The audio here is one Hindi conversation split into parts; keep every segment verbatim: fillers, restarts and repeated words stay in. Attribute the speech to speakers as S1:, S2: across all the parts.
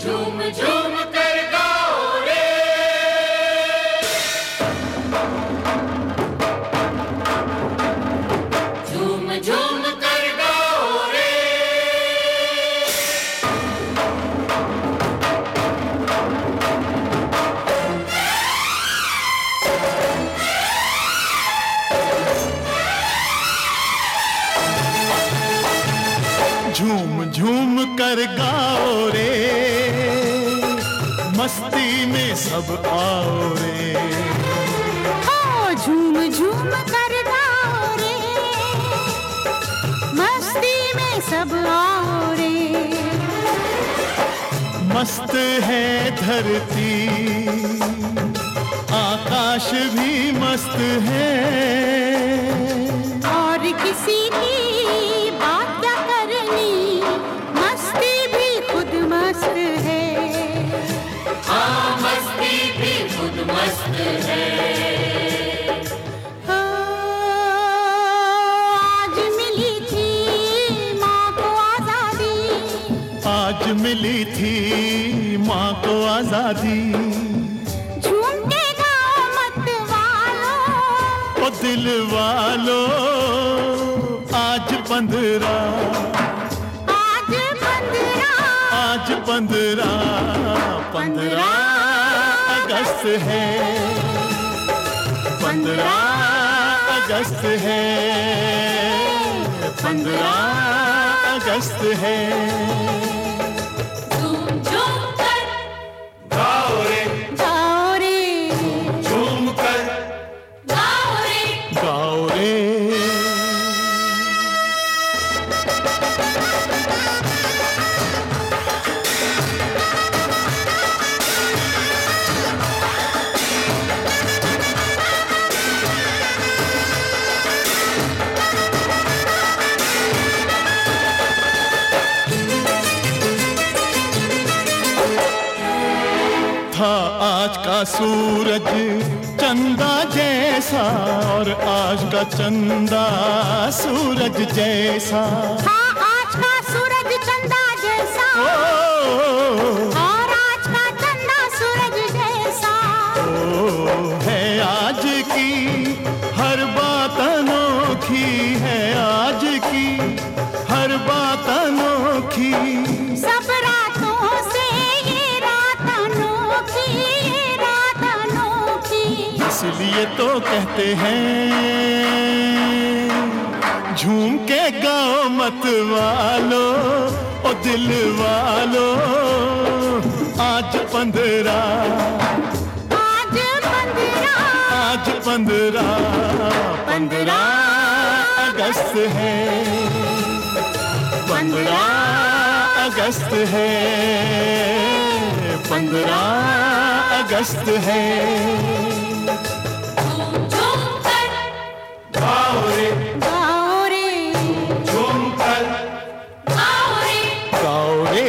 S1: झूम झूम कर गाओ रे। झूम झूम कर गाओ रे।
S2: झूम झूम कर गाओ रे, मस्ती में सब आओ रे।
S3: ओ झूम झूम कर गाओ रे, मस्ती में सब आओ रे।
S2: मस्त है धरती, आकाश भी मस्त है,
S3: और किसी की बात क्या करनी, मस्ती भी खुद मस्त है।
S1: हाँ मस्ती भी खुद मस्त है।
S3: ओ, आज मिली थी माँ को आजादी,
S2: आज मिली थी माँ को आजादी।
S3: झूम के गाओ मत वालों,
S2: ओ दिल वालों, आज पंद्रह,
S3: आज पंद्रह,
S2: आज पंद्रह, पंद्रह अगस्त है, पंद्रह अगस्त है, पंद्रह अगस्त है।
S1: झूम झूम कर गाओ रे।
S3: गाओ रे।
S1: झूम कर गाओ रे।
S2: गाओ रे। था आज का सूरज चंदा जैसा, और आज का चंदा सूरज जैसा।
S3: हाँ आज का सूरज चंदा जैसा,
S2: ओ,
S3: और आज का चंदा सूरज जैसा।
S2: ओ, है आज की हर बात अनोखी, है आज की हर बात अनोखी।
S3: सब रातों से ये रात अनोखी, ये रात अनोखी।
S2: इसलिए तो कहते हैं, झूम के गाओ मत वालो, ओ दिल वालो, आज पंद्रह,
S3: आज पंद्रह,
S2: आज पंद्रह, पंद्रह अगस्त है, पंद्रह अगस्त है, पंद्रह अगस्त है।
S1: झूम झूम कर गाओ रे।
S3: गाओ रे।
S1: झूम कर गाओ रे।
S2: गाओ रे।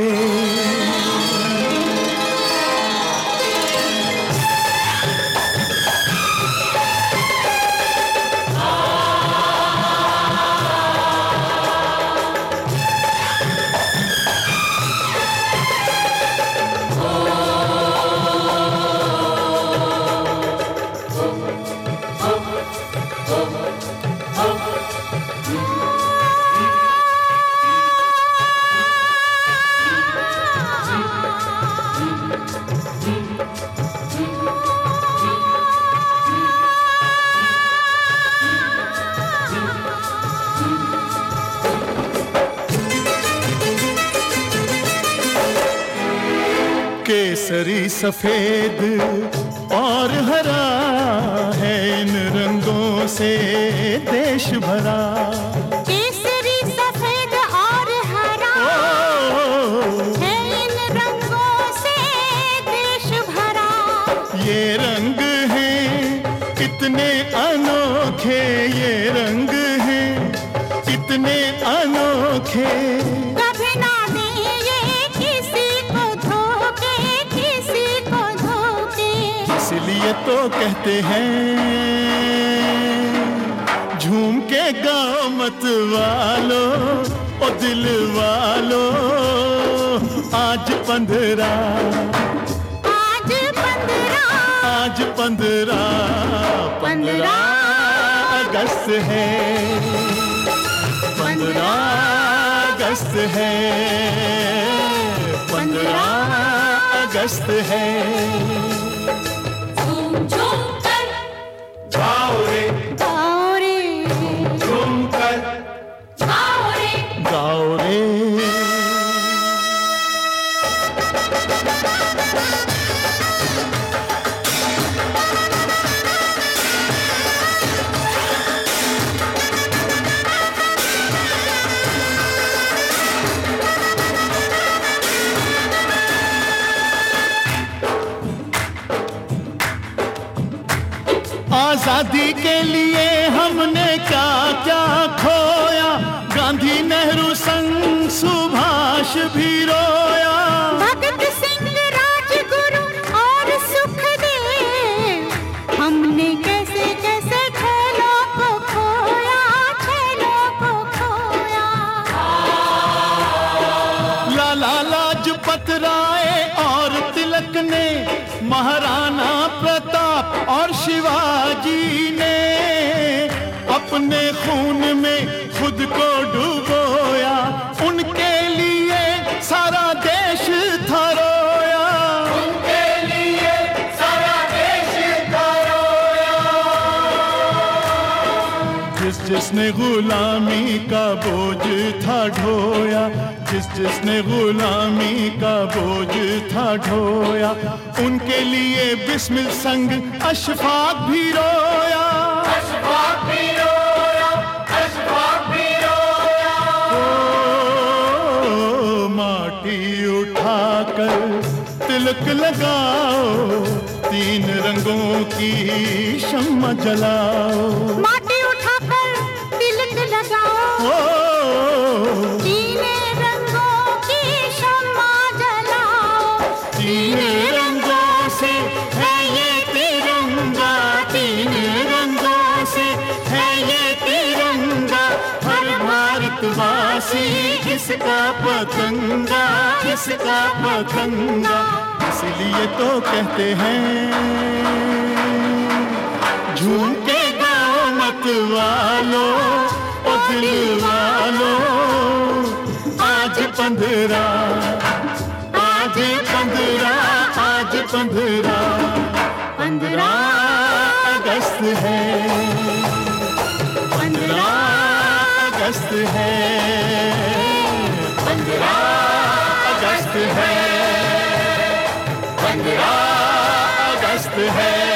S2: केसरी सफेद और हरा है, इन रंगों से देश भरा।
S3: केसरी सफेद और हरा है, इन रंगों से देश भरा।
S2: ये रंग हैं कितने अनोखे, ये रंग हैं कितने अनोखे।
S3: कभी ना दिए किसी को धोखे, किसी को धोखे।
S2: इसलिए तो कहते हैं, झूम के गाओ मत वालो, ओ दिल वालों आज पंद्रह,
S3: आज पंद्रह,
S2: आज पंद्रह, पंद्रह अगस्त है, पंद्रह अगस्त है, पंद्रह अगस्त है।
S1: झूम झूम कर गाओ रे,
S3: गाओ रे,
S1: झूम कर गाओ रे,
S2: गाओ रे। आजादी के लिए हमने क्या क्या खोया, गांधी नेहरू संग सुभाष भी रोया।
S3: भगत सिंह राजगुरु और सुखदेव, हमने कैसे कैसे खेलों को खोया, खेलों को खोया।
S2: लाला लाजपत राय और तिलक ने, महाराणा प्रताप और शिवाजी ने अपने खून में खुद को डुबोया। उनके लिए सारा देश था रोया,
S1: उनके लिए सारा देश था रोया।
S2: जिस जिसने गुलामी का बोझ था ढोया, जिस जिसने गुलामी का बोझ था ढोया, उनके लिए बिस्मिल संग अशफाक भी रोया,
S1: अशफाक भी रोया, अशफाक भी रोया।
S2: ओ माटी उठाकर तिलक लगाओ, तीन रंगों की शम्मा जलाओ।
S3: माटी उठाकर तिलक लगाओ,
S2: ओ
S3: तीन रंगों की शम्मा जलाओ।
S2: तीन रंगों से है ये तिरंगा, तीन रंगों से है ये तिरंगा, हर भारतवासी इसका पतंगा, इसका पतंगा। इसलिए तो कहते हैं झूम के गाओ मत वालों, ओ दिल वालों आज पंद्रह, आज पंद्रह, आज पंद्रह, पंद्रह अगस्त है, पंद्रह अगस्त है, पंद्रह अगस्त है, पंद्रह अगस्त है।